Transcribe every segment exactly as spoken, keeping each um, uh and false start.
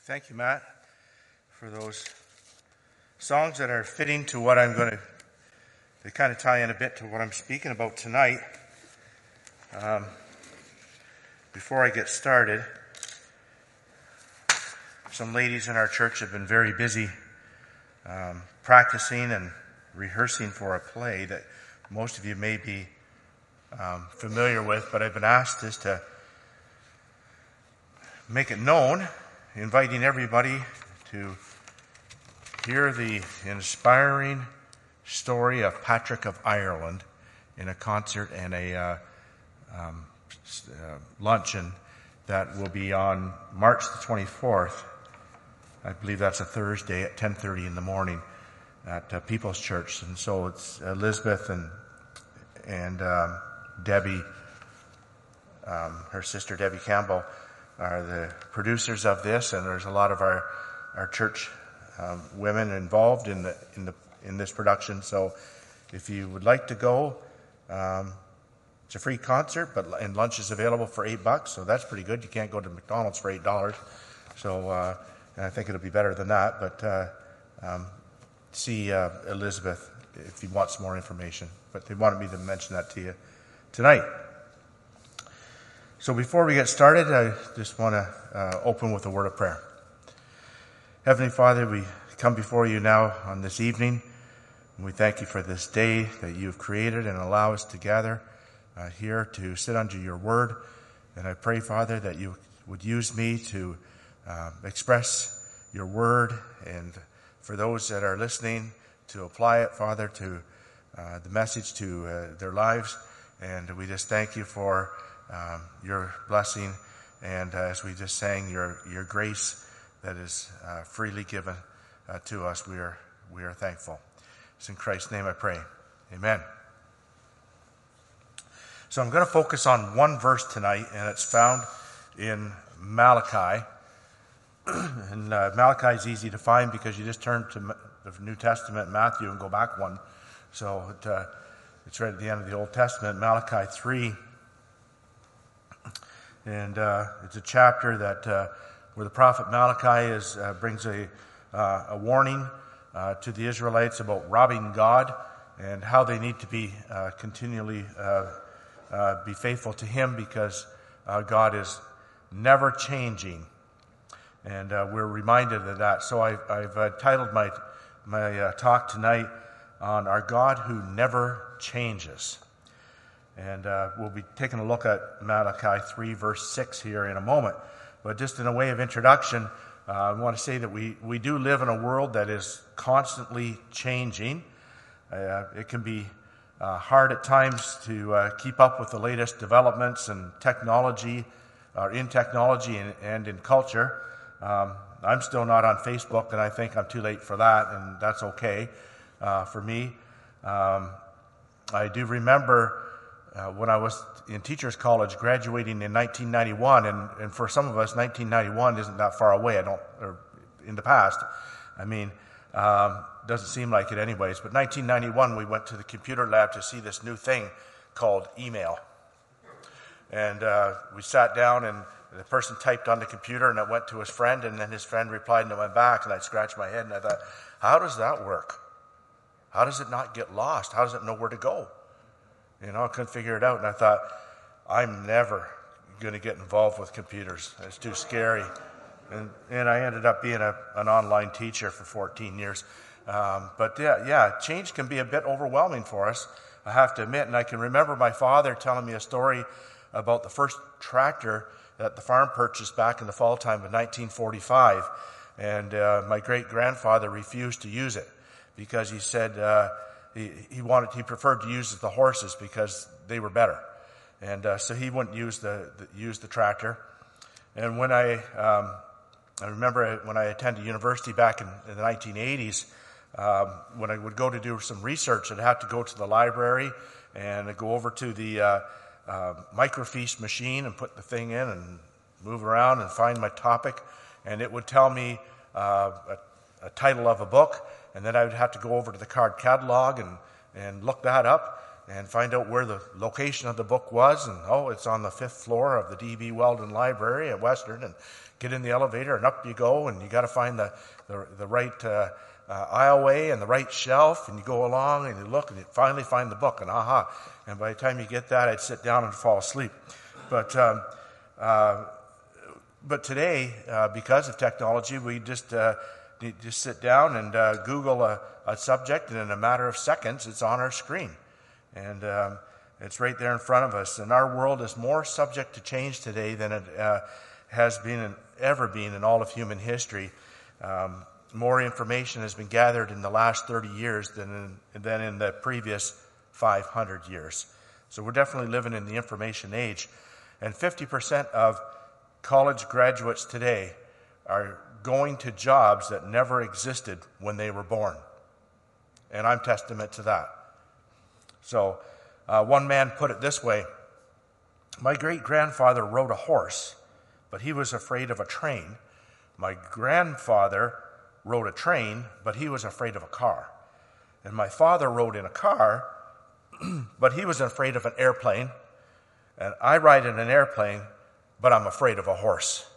Thank you, Matt, for those songs that are fitting to what I'm going to, they kind of tie in a bit to what I'm speaking about tonight. Um, before I get started, some ladies in our church have been very busy um, practicing and rehearsing for a play that most of you may be um, familiar with, but I've been asked is to make it known, inviting everybody to hear the inspiring story of Patrick of Ireland in a concert and a uh, um, uh, luncheon that will be on March the twenty-fourth. I believe that's a Thursday at ten thirty in the morning at uh, People's Church. And so it's Elizabeth and and um, Debbie, um, her sister Debbie Campbell, are the producers of this, and there's a lot of our our church um, women involved in the in the in this production. So, if you would like to go, um, it's a free concert, but and lunch is available for eight bucks. So that's pretty good. You can't go to McDonald's for eight dollars. So, uh, and I think it'll be better than that. But uh, um, see uh, Elizabeth if you want some more information. But they wanted me to mention that to you tonight. So before we get started, I just want to uh, open with a word of prayer. Heavenly Father, we come before you now on this evening, and we thank you for this day that you've created and allow us to gather uh, here to sit under your word. And I pray, Father, that you would use me to uh, express your word, and for those that are listening, to apply it, Father, to uh, the message to uh, their lives. And we just thank you for Um, your blessing, and uh, as we just sang, your your grace that is uh, freely given uh, to us. We are we are thankful. It's in Christ's name I pray. Amen. So I'm going to focus on one verse tonight, and it's found in Malachi. and uh, Malachi is easy to find because you just turn to the New Testament, Matthew, and go back one. So it, uh, it's right at the end of the Old Testament, Malachi three. And uh, it's a chapter that uh, where the prophet Malachi is uh, brings a uh, a warning uh, to the Israelites about robbing God and how they need to be uh, continually uh, uh, be faithful to Him, because uh, God is never changing, and uh, we're reminded of that. So I've, I've uh, titled my my uh, talk tonight on Our God Who Never Changes. And uh, we'll be taking a look at Malachi three, verse six here in a moment. But just in a way of introduction, uh, I want to say that we, we do live in a world that is constantly changing. Uh, it can be uh, hard at times to uh, keep up with the latest developments and technology, or in technology and, and in culture. Um, I'm still not on Facebook, and I think I'm too late for that, and that's okay uh, for me. Um, I do remember Uh, when I was in Teachers College, graduating in nineteen ninety-one, and, and for some of us, nineteen ninety-one isn't that far away. I don't, or in the past, I mean, um, doesn't seem like it anyways. But nineteen ninety-one, we went to the computer lab to see this new thing called email, and uh, we sat down, and the person typed on the computer, and it went to his friend, and then his friend replied, and it went back, and I scratched my head, and I thought, how does that work? How does it not get lost? How does it know where to go? You know, I couldn't figure it out, and I thought, I'm never going to get involved with computers. It's too scary. And and I ended up being a, an online teacher for fourteen years. Um, but yeah, yeah, change can be a bit overwhelming for us, I have to admit. And I can remember my father telling me a story about the first tractor that the farm purchased back in the fall time of nineteen forty-five. And uh, my great-grandfather refused to use it because he said... Uh, He, he wanted, he preferred to use the horses because they were better, and uh, so he wouldn't use the, the use the tractor. And when I um, I remember when I attended university back in, in the nineteen eighties, um, when I would go to do some research, I'd have to go to the library and I'd go over to the uh, uh, microfiche machine and put the thing in and move around and find my topic, and it would tell me uh, a, a title of a book. And then I would have to go over to the card catalog and, and look that up. and find out where the location of the book was. And, oh, it's on the fifth floor of the D B Weldon Library at Western. And get in the elevator, and up you go, and you got to find the, the, the right uh, uh, aisleway and the right shelf. And you go along, and you look, and you finally find the book. And aha. And by the time you get that, I'd sit down and fall asleep. But um, uh, but today, uh, because of technology, we just uh, need to sit down and uh, Google a, a subject, and in a matter of seconds, it's on our screen. And um, it's right there in front of us. And our world is more subject to change today than it uh, has been and ever been in all of human history. Um, more information has been gathered in the last thirty years than in, than in the previous five hundred years. So we're definitely living in the information age. And fifty percent of college graduates today are going to jobs that never existed when they were born. And I'm testament to that. So uh, one man put it this way: my great-grandfather rode a horse, but he was afraid of a train. My grandfather rode a train, but he was afraid of a car. And my father rode in a car, but he was afraid of an airplane. And I ride in an airplane, but I'm afraid of a horse.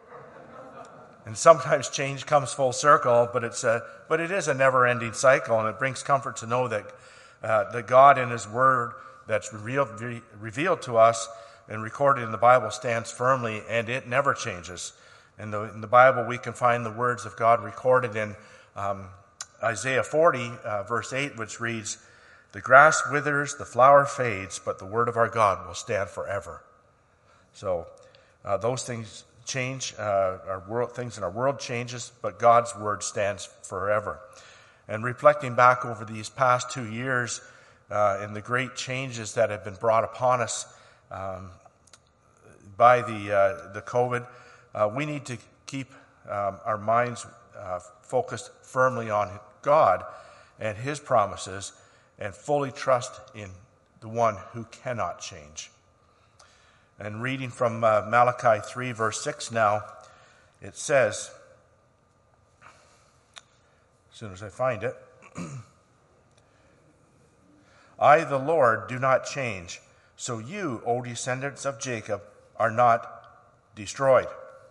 And sometimes change comes full circle, but it's a, but it is a never-ending cycle, and it brings comfort to know that uh, that God in His Word that's revealed, re- revealed to us and recorded in the Bible stands firmly, and it never changes. In the, in the Bible, we can find the words of God recorded in um, Isaiah forty, uh, verse eight, which reads, "The grass withers, the flower fades, but the word of our God will stand forever." So uh, those things change, uh, our world, things in our world changes, but God's word stands forever. And reflecting back over these past two years uh, and the great changes that have been brought upon us um, by the uh, the COVID, uh, we need to keep um, our minds uh, focused firmly on God and His promises, and fully trust in the one who cannot change. And reading from uh, Malachi three, verse six now, it says, as soon as I find it, "I, the Lord, do not change, so you, O descendants of Jacob, are not destroyed."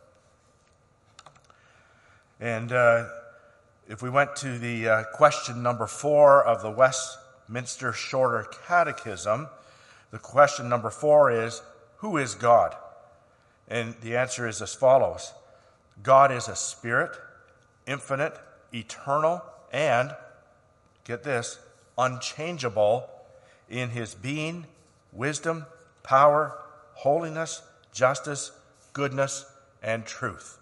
And uh, if we went to the uh, question number four of the Westminster Shorter Catechism, the question number four is, who is God? And the answer is as follows: God is a spirit, infinite, eternal, and, get this, unchangeable in His being, wisdom, power, holiness, justice, goodness, and truth.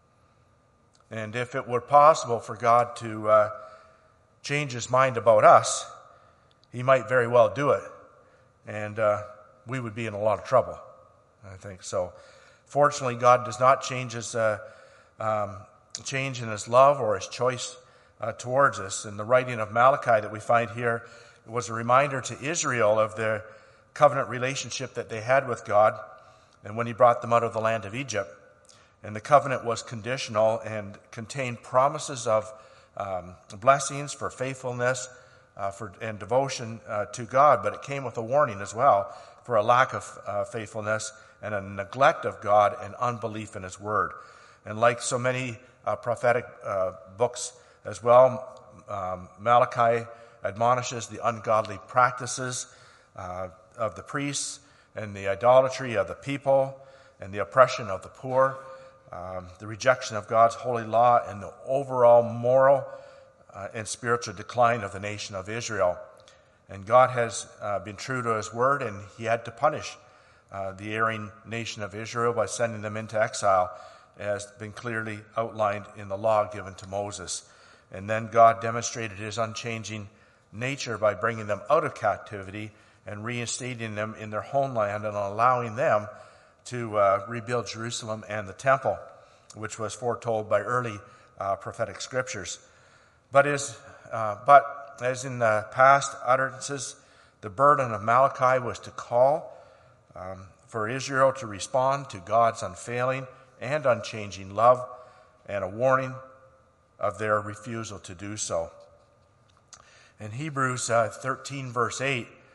And if it were possible for God to uh, change His mind about us, He might very well do it. And uh, we would be in a lot of trouble, I think. So, fortunately, God does not change His uh, um, change in His love or His choice uh, towards us. And the writing of Malachi that we find here was a reminder to Israel of their covenant relationship that they had with God, and when He brought them out of the land of Egypt. And the covenant was conditional and contained promises of um, blessings for faithfulness uh, for and devotion uh, to God, but it came with a warning as well for a lack of uh, faithfulness and a neglect of God and unbelief in His word. And like so many uh, prophetic uh, books as well, um, Malachi admonishes the ungodly practices uh, of the priests and the idolatry of the people and the oppression of the poor, um, the rejection of God's holy law, and the overall moral uh, and spiritual decline of the nation of Israel. And God has uh, been true to His word, and He had to punish uh, the erring nation of Israel by sending them into exile, as been clearly outlined in the law given to Moses. And then God demonstrated His unchanging nature by bringing them out of captivity and reinstating them in their homeland and allowing them to uh, rebuild Jerusalem and the temple, which was foretold by early uh, prophetic scriptures. But as, uh, but as in the past utterances, the burden of Malachi was to call um, for Israel to respond to God's unfailing and unchanging love, and a warning of their refusal to do so. In Hebrews uh, thirteen, verse eight,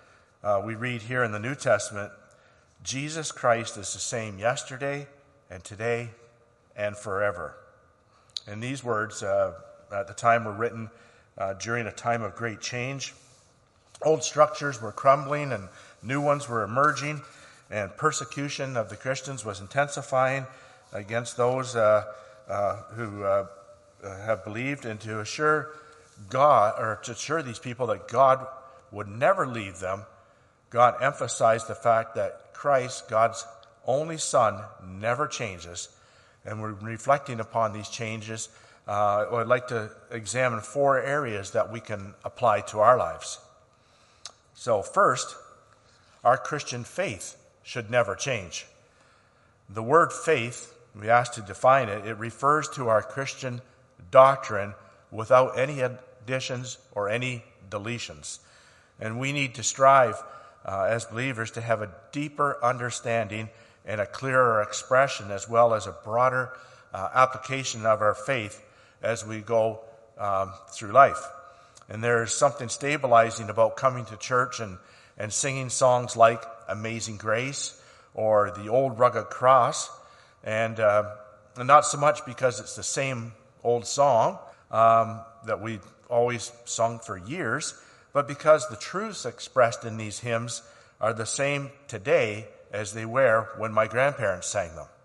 uh, we read here in the New Testament, Jesus Christ is the same yesterday and today and forever. And these words uh, at the time were written uh, during a time of great change. Old structures were crumbling and new ones were emerging, and persecution of the Christians was intensifying against those uh, uh, who uh, have believed, and to assure God, or to assure these people that God would never leave them, God emphasized the fact that Christ, God's only Son, never changes. And we're reflecting upon these changes. Uh, I'd like to examine four areas that we can apply to our lives. So first, our Christian faith should never change. The word faith, we asked to define it, it refers to our Christian doctrine without any additions or any deletions. And we need to strive uh, as believers to have a deeper understanding and a clearer expression, as well as a broader uh, application of our faith as we go um, through life. And there's something stabilizing about coming to church and, and singing songs like Amazing Grace or The Old Rugged Cross, and, uh, and not so much because it's the same old song um, that we've always sung for years, but because the truths expressed in these hymns are the same today as they were when my grandparents sang them.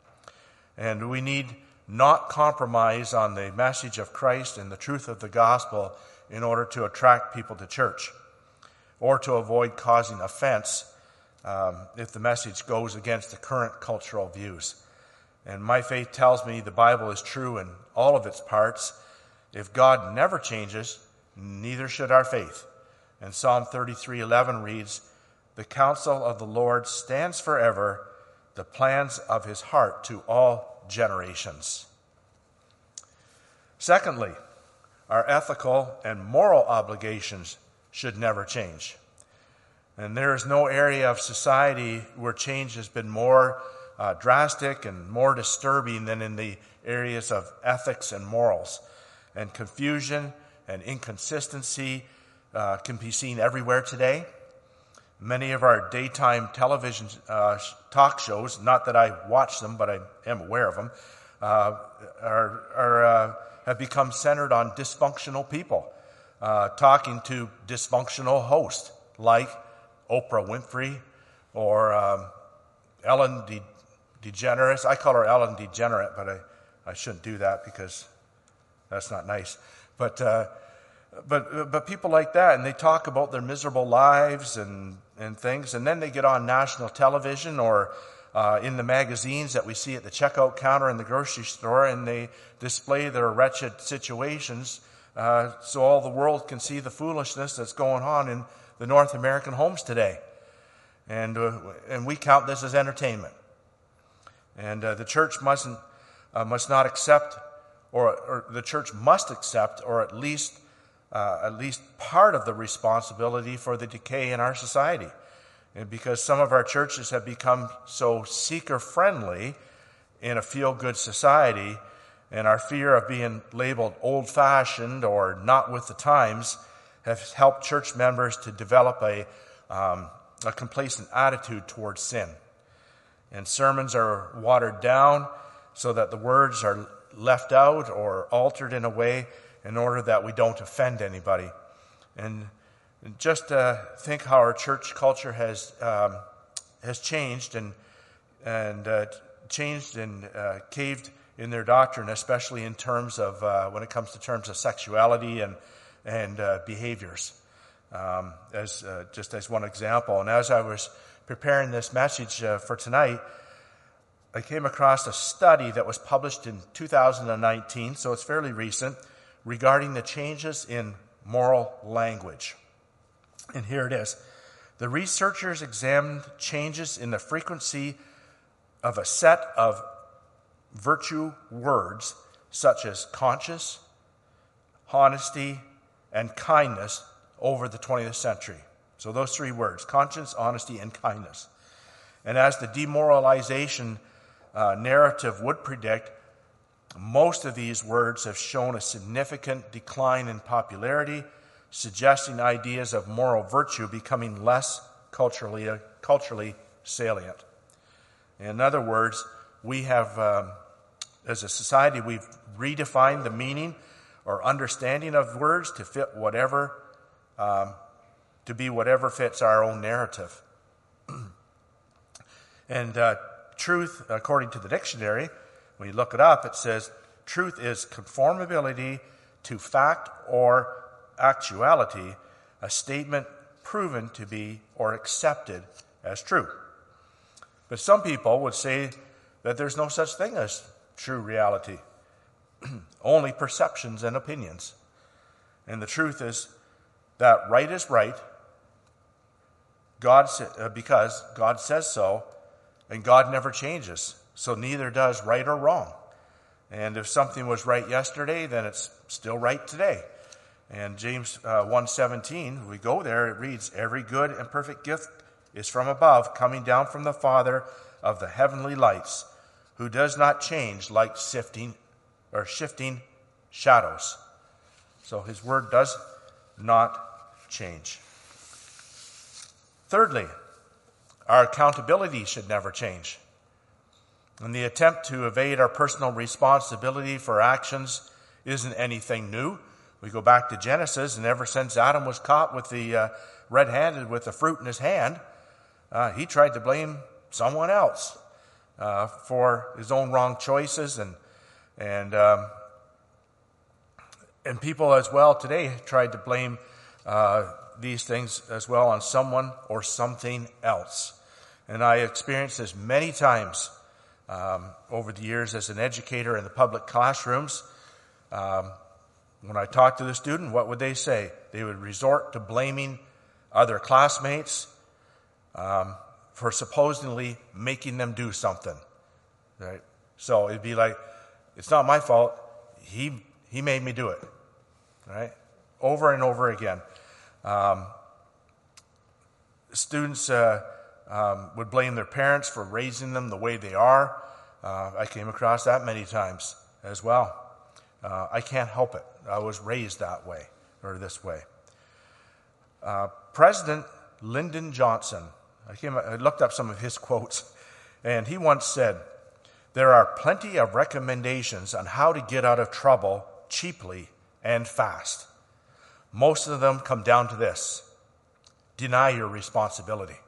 And we need not compromise on the message of Christ and the truth of the gospel in order to attract people to church, or to avoid causing offense um, if the message goes against the current cultural views. And my faith tells me the Bible is true in all of its parts. If God never changes, neither should our faith. And Psalm thirty-three eleven reads, "The counsel of the Lord stands forever, the plans of his heart to all generations." Secondly, our ethical and moral obligations should never change. And there is no area of society where change has been more uh, drastic and more disturbing than in the areas of ethics and morals. And confusion and inconsistency uh, can be seen everywhere today. Many of our daytime television uh, talk shows, not that I watch them, but I am aware of them, uh, are, are uh, have become centered on dysfunctional people, uh, talking to dysfunctional hosts like Oprah Winfrey or um, Ellen De- DeGeneres. I call her Ellen DeGenerate, but I, I shouldn't do that because that's not nice. But uh, but but people like that, and they talk about their miserable lives and and things, and then they get on national television or uh, in the magazines that we see at the checkout counter in the grocery store, and they display their wretched situations uh, so all the world can see the foolishness that's going on in the North American homes today. And uh, and we count this as entertainment. And uh, the church mustn't uh, must not accept, or, or the church must accept, or at least uh, at least part of the responsibility for the decay in our society. And because some of our churches have become so seeker-friendly in a feel-good society, and our fear of being labeled old-fashioned or not with the times have helped church members to develop a, um, a complacent attitude towards sin. And sermons are watered down so that the words are left out or altered in a way in order that we don't offend anybody. And just uh, think how our church culture has um, has changed and and uh, changed and uh, caved in their doctrine, especially in terms of uh, when it comes to terms of sexuality and and uh, behaviors. Um, as uh, just as one example, and as I was preparing this message uh, for tonight, I came across a study that was published in two thousand nineteen, so it's fairly recent, regarding the changes in moral language. And here it is. The researchers examined changes in the frequency of a set of virtue words such as conscience, honesty, and kindness over the twentieth century. So those three words, conscience, honesty, and kindness. And as the demoralization uh, narrative would predict, most of these words have shown a significant decline in popularity, suggesting ideas of moral virtue becoming less culturally, uh, culturally salient. In other words, we have, um, as a society, we've redefined the meaning or understanding of words to fit whatever, um, to be whatever fits our own narrative. And uh, truth, according to the dictionary, when you look it up, it says truth is conformability to fact or actuality, a statement proven to be or accepted as true. But some people would say that there's no such thing as true reality, only perceptions and opinions. And the truth is that right is right, God uh, because God says so, and God never changes. So neither does right or wrong. And if something was right yesterday, then it's still right today. And James uh, one seventeen, we go there, it reads, every good and perfect gift is from above, coming down from the Father of the heavenly lights, who does not change like sifting or shifting shadows. So his word does not change. Thirdly, our accountability should never change. And the attempt to evade our personal responsibility for actions isn't anything new. We go back to Genesis, and ever since Adam was caught with the uh, red-handed with the fruit in his hand, uh, he tried to blame someone else uh, for his own wrong choices, and and um, and people as well today tried to blame uh, these things as well on someone or something else. And I experienced this many times um, over the years as an educator in the public classrooms. Um, when I talked to the student, what would they say? They would resort to blaming other classmates um, for supposedly making them do something. Right? So it'd be like, it's not my fault. He he made me do it. Right? Over and over again. Um, students uh, um, would blame their parents for raising them the way they are. Uh, I came across that many times as well. Uh, I can't help it. I was raised that way, or this way. Uh, President Lyndon Johnson, I, came, I looked up some of his quotes, and he once said, "There are plenty of recommendations on how to get out of trouble cheaply and fast. Most of them come down to this: deny your responsibility."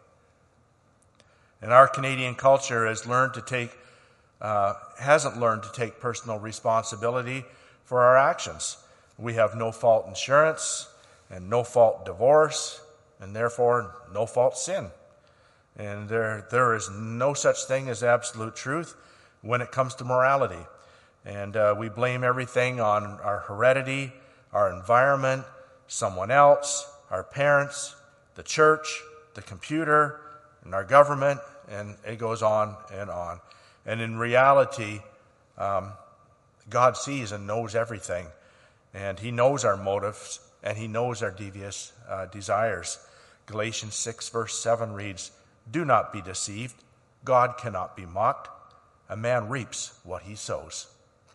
And our Canadian culture has learned to take, uh, hasn't learned to take personal responsibility for our actions. We have no-fault insurance and no-fault divorce, and therefore no-fault sin. And there, there is no such thing as absolute truth when it comes to morality. And uh, we blame everything on our heredity, our environment, someone else, our parents, the church, the computer, and our government, and it goes on and on. And in reality, um, God sees and knows everything, and he knows our motives, and he knows our devious uh, desires. Galatians six verse seven reads, "Do not be deceived. God cannot be mocked. A man reaps what he sows."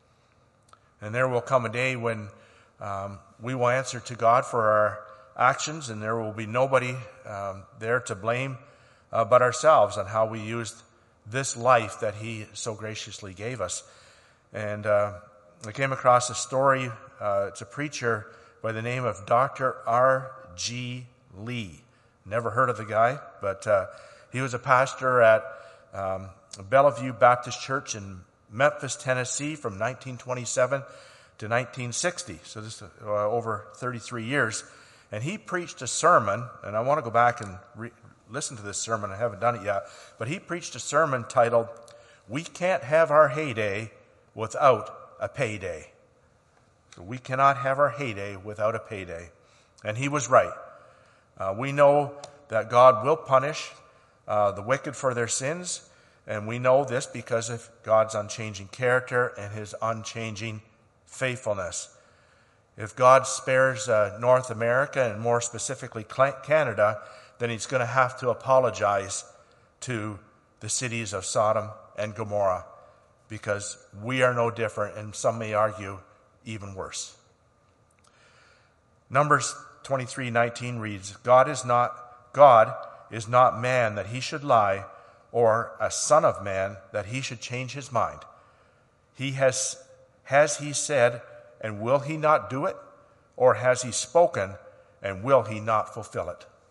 And there will come a day when um, we will answer to God for our actions, and there will be nobody um, there to blame uh, but ourselves on how we used this life that he so graciously gave us. And uh, I came across a story. Uh, it's a preacher by the name of Doctor R G Lee. Never heard of the guy, but uh, he was a pastor at um, Bellevue Baptist Church in Memphis, Tennessee from nineteen twenty-seven to nineteen sixty. So this is uh, over thirty-three years. And he preached a sermon, and I want to go back and re- listen to this sermon. I haven't done it yet. But he preached a sermon titled, "We Can't Have Our Heyday Without a Payday." So we cannot have our heyday without a payday. And he was right. Uh, we know that God will punish uh, the wicked for their sins, and we know this because of God's unchanging character and his unchanging faithfulness. If God spares uh, North America, and more specifically Canada, then he's going to have to apologize to the cities of Sodom and Gomorrah, because we are no different, and some may argue even worse. Numbers twenty-three nineteen reads, God is not God is not man that he should lie, or a son of man that he should change his mind. He has, has he said, and will he not do it? Or has he spoken, and will he not fulfill it?"